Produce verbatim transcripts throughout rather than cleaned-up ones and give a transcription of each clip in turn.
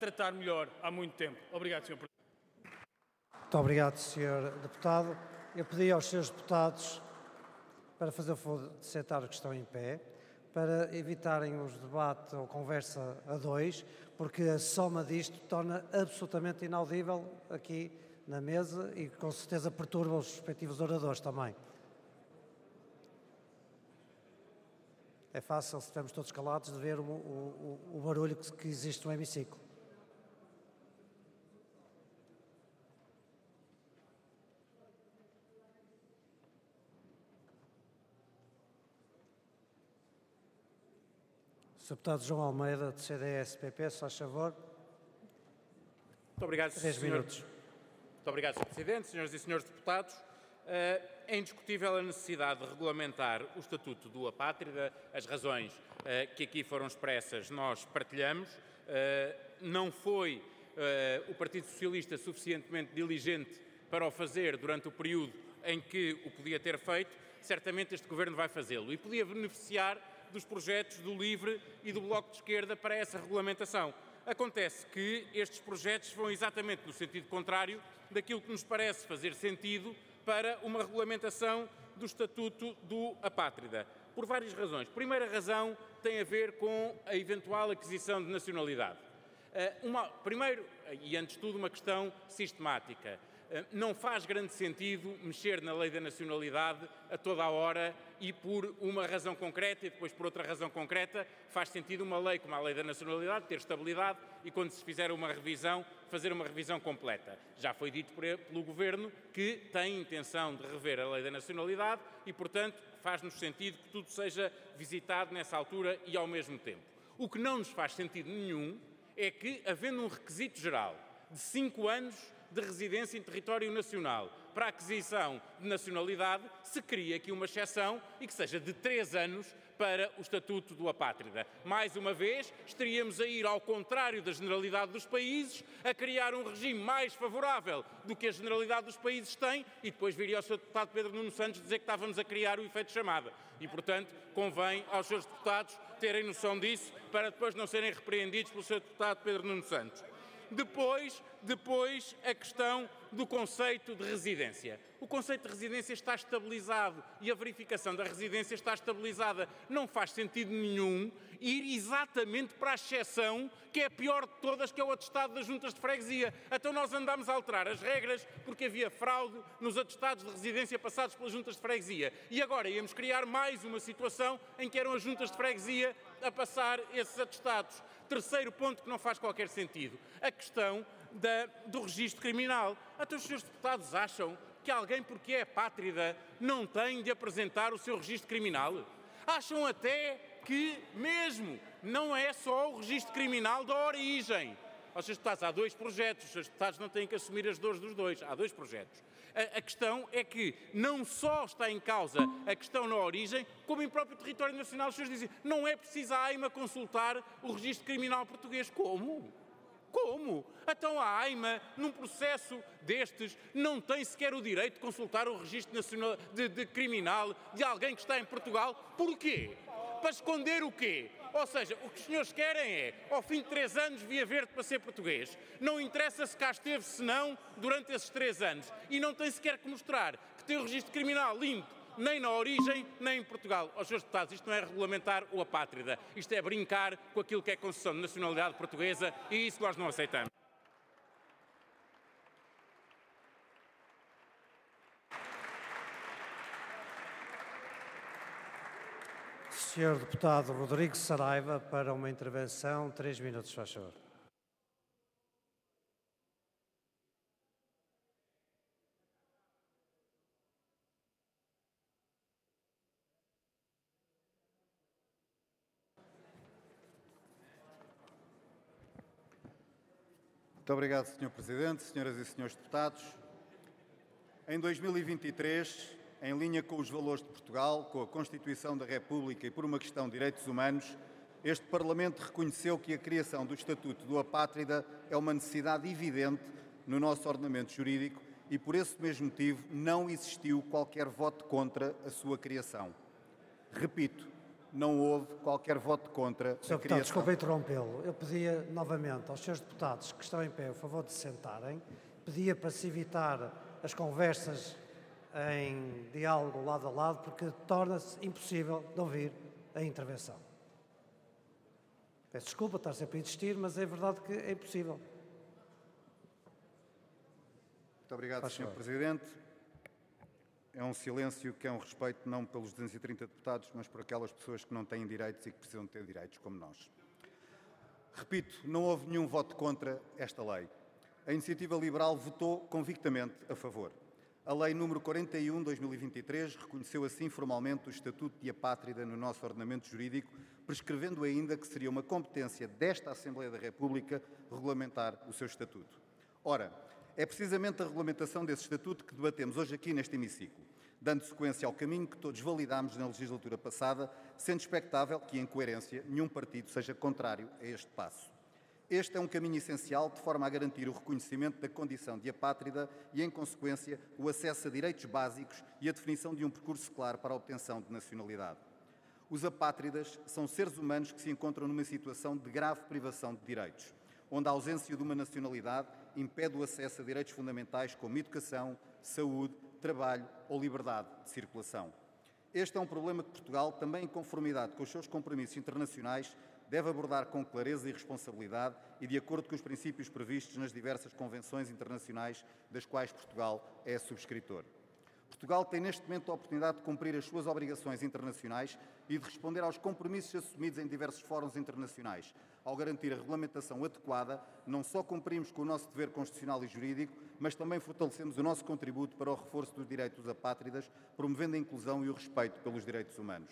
tratar melhor há muito tempo. Obrigado, senhor Presidente. Muito obrigado, senhor Deputado. Eu pedi aos senhores deputados para fazer o favor de sentar os que estão em pé, para evitarem os debates ou conversa a dois, porque a soma disto torna absolutamente inaudível aqui na mesa e com certeza perturba os respectivos oradores também. É fácil, se estivermos todos calados, de ver o, o, o barulho que, que existe no hemiciclo. senhor Deputado João Almeida, de C D S P P, se faz favor. Muito obrigado, Três senhor... minutos. Muito obrigado, senhor Presidente, senhoras e senhores deputados. É indiscutível a necessidade de regulamentar o Estatuto do Apátrida. As razões que aqui foram expressas nós partilhamos. Não foi o Partido Socialista suficientemente diligente para o fazer durante o período em que o podia ter feito. Certamente este Governo vai fazê-lo e podia beneficiar dos projetos do LIVRE e do Bloco de Esquerda para essa regulamentação. Acontece que estes projetos vão exatamente no sentido contrário daquilo que nos parece fazer sentido para uma regulamentação do Estatuto do Apátrida, por várias razões. Primeira razão tem a ver com a eventual aquisição de nacionalidade. Uma, primeiro, e antes de tudo, uma questão sistemática. Não faz grande sentido mexer na lei da nacionalidade a toda a hora e por uma razão concreta e depois por outra razão concreta. Faz sentido uma lei como a lei da nacionalidade ter estabilidade e quando se fizer uma revisão, fazer uma revisão completa. Já foi dito pelo Governo que tem intenção de rever a lei da nacionalidade e, portanto, faz-nos sentido que tudo seja visitado nessa altura e ao mesmo tempo. O que não nos faz sentido nenhum é que, havendo um requisito geral de cinco anos de residência em território nacional para a aquisição de nacionalidade, se cria aqui uma exceção e que seja de três anos para o Estatuto do Apátrida. Mais uma vez, estaríamos a ir ao contrário da generalidade dos países, a criar um regime mais favorável do que a generalidade dos países tem e depois viria o senhor Deputado Pedro Nuno Santos dizer que estávamos a criar o efeito de chamada. E, portanto, convém aos seus deputados terem noção disso para depois não serem repreendidos pelo senhor Deputado Pedro Nuno Santos. Depois, depois, a questão do conceito de residência. O conceito de residência está estabilizado e a verificação da residência está estabilizada. Não faz sentido nenhum ir exatamente para a exceção que é a pior de todas, que é o atestado das juntas de freguesia. Então nós andámos a alterar as regras porque havia fraude nos atestados de residência passados pelas juntas de freguesia. E agora íamos criar mais uma situação em que eram as juntas de freguesia a passar esses atestados. Terceiro ponto que não faz qualquer sentido, a questão da, do registro criminal. Então os senhores deputados acham que alguém, porque é apátrida, não tem de apresentar o seu registro criminal? Acham até que mesmo não é só o registro criminal da origem. Aos senhores deputados, há dois projetos, os senhores deputados não têm que assumir as dores dos dois, há dois projetos. A, a questão é que não só está em causa a questão na origem, como em próprio território nacional os senhores dizem, não é preciso a AIMA consultar o registro criminal português. Como? Como? Então a AIMA, num processo destes, não tem sequer o direito de consultar o registro nacional de, de criminal de alguém que está em Portugal. Porquê? Para esconder o quê? Ou seja, o que os senhores querem é, ao fim de três anos, via verde para ser português. Não interessa se cá esteve, se não, durante esses três anos. E não tem sequer que mostrar que tem o registro criminal limpo, nem na origem, nem em Portugal. Aos senhores deputados, isto não é regulamentar o apátrida. Isto é brincar com aquilo que é a concessão de nacionalidade portuguesa e isso nós não aceitamos. senhor Deputado Rodrigues Saraiva, para uma intervenção, três minutos, faz favor. Muito obrigado, senhor Presidente, senhoras e senhores deputados. Em dois mil e vinte e três, em linha com os valores de Portugal, com a Constituição da República e por uma questão de direitos humanos, este Parlamento reconheceu que a criação do Estatuto do Apátrida é uma necessidade evidente no nosso ordenamento jurídico e, por esse mesmo motivo, não existiu qualquer voto contra a sua criação. Repito, não houve qualquer voto contra senhor a Deputado, criação. desculpe interrompê-lo. Eu pedia novamente aos senhores deputados que estão em pé o favor de se sentarem, pedia para se evitar as conversas em diálogo lado a lado, porque torna-se impossível de ouvir a intervenção. Peço desculpa estar sempre a insistir, mas é verdade que é impossível. Muito obrigado, Faz senhor favor. Presidente. É um silêncio que é um respeito não pelos duzentos e trinta deputados, mas por aquelas pessoas que não têm direitos e que precisam ter direitos, como nós. Repito, não houve nenhum voto contra esta lei. A Iniciativa Liberal votou convictamente a favor. A Lei número quarenta e um de dois mil e vinte e três reconheceu assim formalmente o Estatuto de Apátrida no nosso ordenamento jurídico, prescrevendo ainda que seria uma competência desta Assembleia da República regulamentar o seu Estatuto. Ora, é precisamente a regulamentação desse Estatuto que debatemos hoje aqui neste hemiciclo, dando sequência ao caminho que todos validámos na legislatura passada, sendo expectável que, em coerência, nenhum partido seja contrário a este passo. Este é um caminho essencial de forma a garantir o reconhecimento da condição de apátrida e, em consequência, o acesso a direitos básicos e a definição de um percurso claro para a obtenção de nacionalidade. Os apátridas são seres humanos que se encontram numa situação de grave privação de direitos, onde a ausência de uma nacionalidade impede o acesso a direitos fundamentais como educação, saúde, trabalho ou liberdade de circulação. Este é um problema que Portugal, também em conformidade com os seus compromissos internacionais, deve abordar com clareza e responsabilidade e de acordo com os princípios previstos nas diversas convenções internacionais das quais Portugal é subscritor. Portugal tem neste momento a oportunidade de cumprir as suas obrigações internacionais e de responder aos compromissos assumidos em diversos fóruns internacionais. Ao garantir a regulamentação adequada, não só cumprimos com o nosso dever constitucional e jurídico, mas também fortalecemos o nosso contributo para o reforço dos direitos dos apátridas, promovendo a inclusão e o respeito pelos direitos humanos.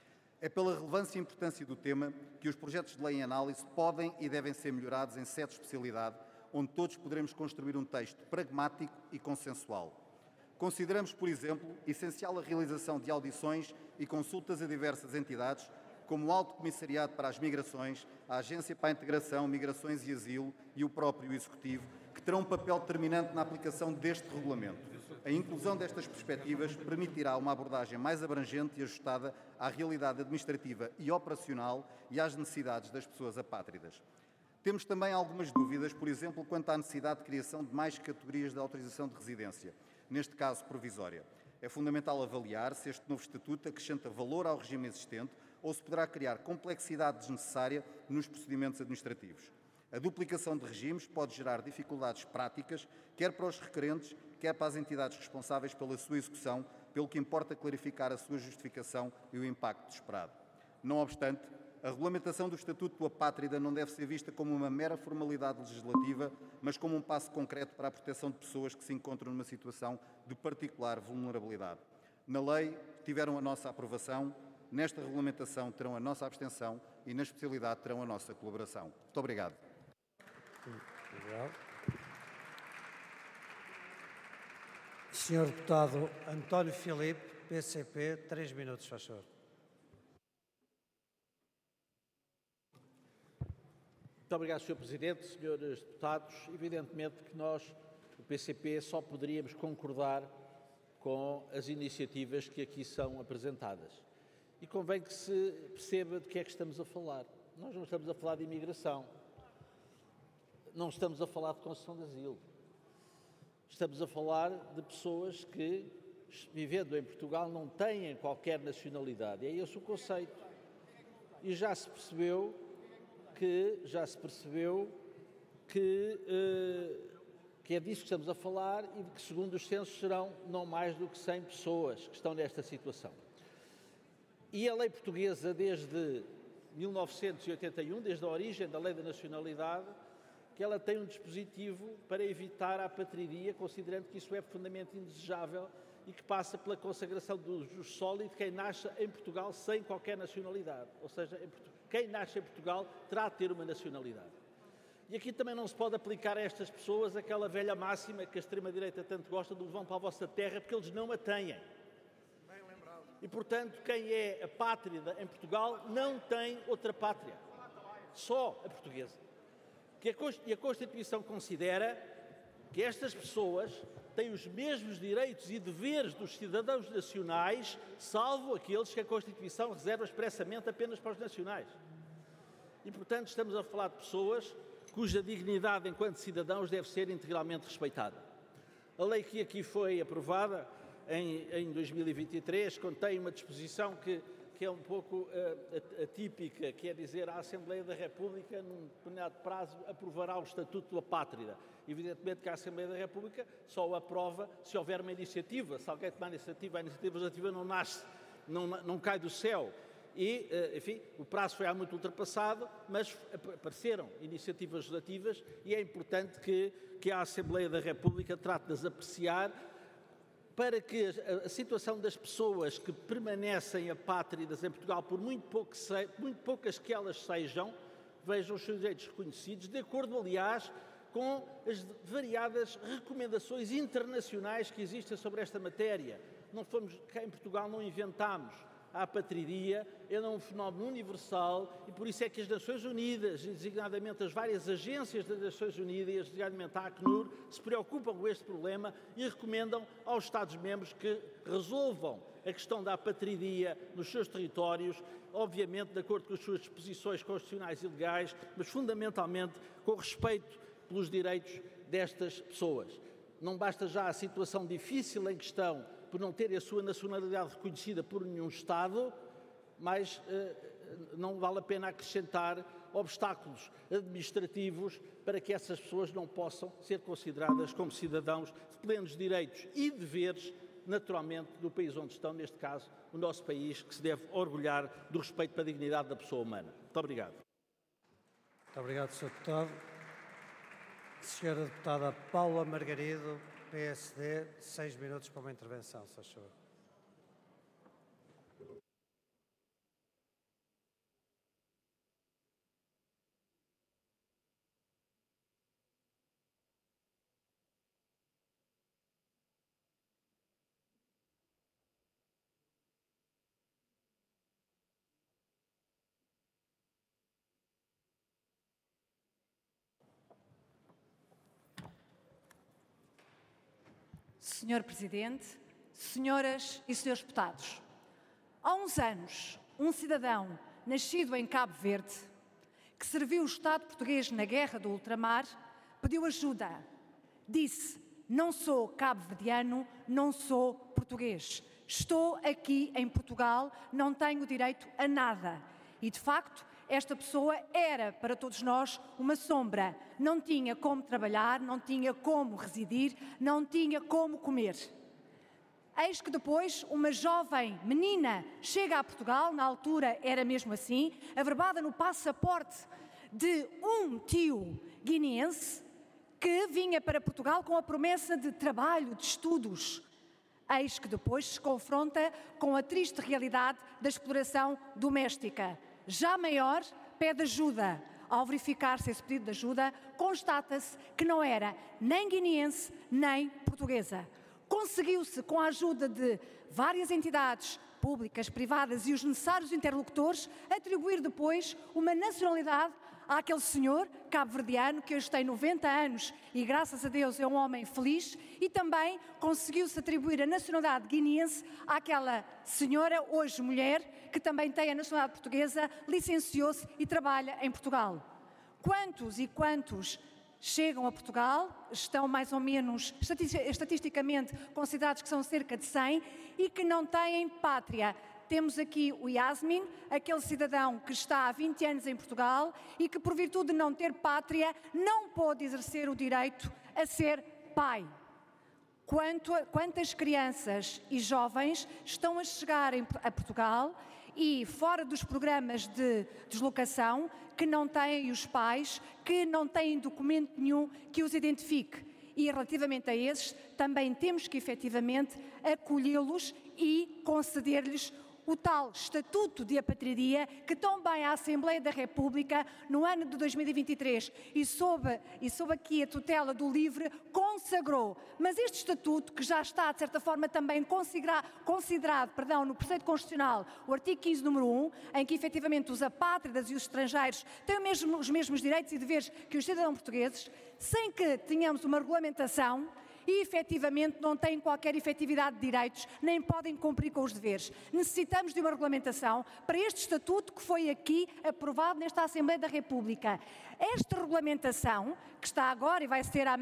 É pela relevância e importância do tema que os projetos de lei em análise podem e devem ser melhorados em sede de especialidade, onde todos poderemos construir um texto pragmático e consensual. Consideramos, por exemplo, essencial a realização de audições e consultas a diversas entidades, como o Alto Comissariado para as Migrações, a Agência para a Integração, Migrações e Asilo e o próprio Executivo, que terão um papel determinante na aplicação deste regulamento. A inclusão destas perspectivas permitirá uma abordagem mais abrangente e ajustada à realidade administrativa e operacional e às necessidades das pessoas apátridas. Temos também algumas dúvidas, por exemplo, quanto à necessidade de criação de mais categorias de autorização de residência, neste caso provisória. É fundamental avaliar se este novo Estatuto acrescenta valor ao regime existente ou se poderá criar complexidade desnecessária nos procedimentos administrativos. A duplicação de regimes pode gerar dificuldades práticas, quer para os requerentes, quer para as entidades responsáveis pela sua execução, pelo que importa clarificar a sua justificação e o impacto esperado. Não obstante, a regulamentação do Estatuto do Apátrida não deve ser vista como uma mera formalidade legislativa, mas como um passo concreto para a proteção de pessoas que se encontram numa situação de particular vulnerabilidade. Na lei, tiveram a nossa aprovação, nesta regulamentação terão a nossa abstenção e, na especialidade, terão a nossa colaboração. Muito obrigado. Obrigado. senhor Deputado António Filipe, P C P, três minutos, faz favor. Muito obrigado, senhor Presidente, senhores deputados. Evidentemente que nós, o P C P, só poderíamos concordar com as iniciativas que aqui são apresentadas. E convém que se perceba de que é que estamos a falar. Nós não estamos a falar de imigração, não estamos a falar de concessão de asilo. Estamos a falar de pessoas que, vivendo em Portugal, não têm qualquer nacionalidade. É esse o conceito. E já se percebeu que, já se percebeu que, eh, que é disso que estamos a falar e de que, segundo os censos, serão não mais do que cem pessoas que estão nesta situação. E a lei portuguesa, desde mil novecentos e oitenta e um, desde a origem da lei da nacionalidade, que ela tem um dispositivo para evitar a apatridia, considerando que isso é profundamente indesejável e que passa pela consagração do jus soli de quem nasce em Portugal sem qualquer nacionalidade. Ou seja, quem nasce em Portugal terá de ter uma nacionalidade. E aqui também não se pode aplicar a estas pessoas aquela velha máxima que a extrema-direita tanto gosta de vão para a vossa terra porque eles não a têm. E, portanto, quem é apátrida em Portugal não tem outra pátria, só a portuguesa. E a Constituição considera que estas pessoas têm os mesmos direitos e deveres dos cidadãos nacionais, salvo aqueles que a Constituição reserva expressamente apenas para os nacionais. E, portanto, estamos a falar de pessoas cuja dignidade enquanto cidadãos deve ser integralmente respeitada. A lei que aqui foi aprovada em, em dois mil e vinte e três contém uma disposição que, que é um pouco uh, atípica, que é dizer a Assembleia da República, num determinado prazo, aprovará o Estatuto da Pátria. Evidentemente que a Assembleia da República só o aprova se houver uma iniciativa. Se alguém tomar iniciativa, a iniciativa legislativa não nasce, não, não cai do céu. E, enfim, o prazo foi há muito ultrapassado, mas apareceram iniciativas legislativas e é importante que, que a Assembleia da República trate de as apreciar para que a, a situação das pessoas que permanecem apátridas em Portugal, por muito, pouco se, muito poucas que elas sejam, vejam os seus direitos reconhecidos, de acordo, aliás, com as variadas recomendações internacionais que existem sobre esta matéria. Não fomos, cá em Portugal não inventámos a apatridia, é um fenómeno universal e por isso é que as Nações Unidas, designadamente as várias agências das Nações Unidas, designadamente a Acnur, se preocupam com este problema e recomendam aos Estados-membros que resolvam a questão da apatridia nos seus territórios, obviamente de acordo com as suas disposições constitucionais e legais, mas fundamentalmente com respeito pelos direitos destas pessoas. Não basta já a situação difícil em que estão por não terem a sua nacionalidade reconhecida por nenhum Estado, mas eh, não vale a pena acrescentar obstáculos administrativos para que essas pessoas não possam ser consideradas como cidadãos de plenos direitos e deveres, naturalmente, do país onde estão, neste caso, o nosso país, que se deve orgulhar do respeito para a dignidade da pessoa humana. Muito obrigado. Muito obrigado, senhor Deputado. Senhora Deputada Paula Margarido, P S D, seis minutos para uma intervenção, se faz favor. Senhor Presidente, senhoras e senhores deputados, há uns anos, um cidadão nascido em Cabo Verde, que serviu o Estado português na Guerra do Ultramar, pediu ajuda. Disse: não sou cabo-verdiano, não sou português. Estou aqui em Portugal, não tenho direito a nada. E, de facto, esta pessoa era, para todos nós, uma sombra. Não tinha como trabalhar, não tinha como residir, não tinha como comer. Eis que depois uma jovem menina chega a Portugal, na altura era mesmo assim, averbada no passaporte de um tio guineense que vinha para Portugal com a promessa de trabalho, de estudos. Eis que depois se confronta com a triste realidade da exploração doméstica. Já maior, pede ajuda. Ao verificar-se esse pedido de ajuda, constata-se que não era nem guineense, nem portuguesa. Conseguiu-se, com a ajuda de várias entidades públicas, privadas e os necessários interlocutores, atribuir depois uma nacionalidade àquele senhor cabo-verdiano que hoje tem noventa anos e, graças a Deus, é um homem feliz, e também conseguiu-se atribuir a nacionalidade guineense àquela senhora, hoje mulher, que também tem a nacionalidade portuguesa, licenciou-se e trabalha em Portugal. Quantos e quantos chegam a Portugal, estão mais ou menos, estatisticamente, considerados que são cerca de cem, e que não têm pátria. Temos aqui o Yasmin, aquele cidadão que está há vinte anos em Portugal e que, por virtude de não ter pátria, não pôde exercer o direito a ser pai. Quanto a, quantas crianças e jovens estão a chegar em, a Portugal e fora dos programas de deslocação, que não têm os pais, que não têm documento nenhum que os identifique. E relativamente a esses, também temos que efetivamente acolhê-los e conceder-lhes o tal Estatuto de Apatridia que tão bem a Assembleia da República, no ano de dois mil e vinte e três, e sob, e sob aqui a tutela do LIVRE, consagrou. Mas este Estatuto, que já está, de certa forma, também considerado, considerado perdão, no preceito constitucional, o artigo quinze, número um, em que, efetivamente, os apátridas e os estrangeiros têm mesmo, os mesmos direitos e deveres que os cidadãos portugueses, sem que tenhamos uma regulamentação, e, efetivamente, não têm qualquer efetividade de direitos, nem podem cumprir com os deveres. Necessitamos de uma regulamentação para este Estatuto que foi aqui aprovado nesta Assembleia da República. Esta regulamentação, que está agora e vai ser à